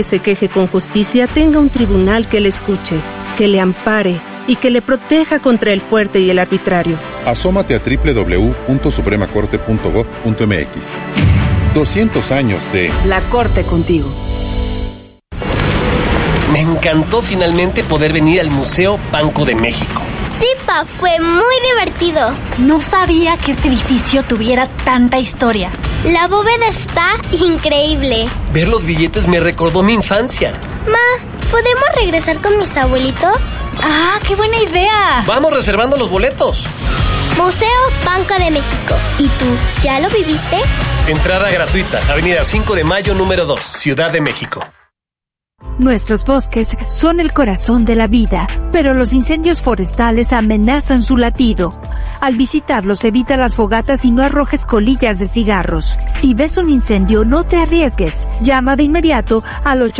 se queje con justicia tenga un tribunal que le escuche, que le ampare y que le proteja contra el fuerte y el arbitrario. Asómate a www.supremacorte.gov.mx. 200 años de La Corte contigo. Me encantó finalmente poder venir al Museo Banco de México. Sí, Pa, fue muy divertido. No sabía que este edificio tuviera tanta historia. La bóveda está increíble. Ver los billetes me recordó mi infancia. Ma, ¿podemos regresar con mis abuelitos? ¡Ah, qué buena idea! Vamos reservando los boletos. Museo Banco de México. ¿Y tú, ya lo viviste? Entrada gratuita, Avenida 5 de Mayo, número 2, Ciudad de México. Nuestros bosques son el corazón de la vida, pero los incendios forestales amenazan su latido. Al visitarlos, evita las fogatas y no arrojes colillas de cigarros. Si ves un incendio, no te arriesgues. Llama de inmediato al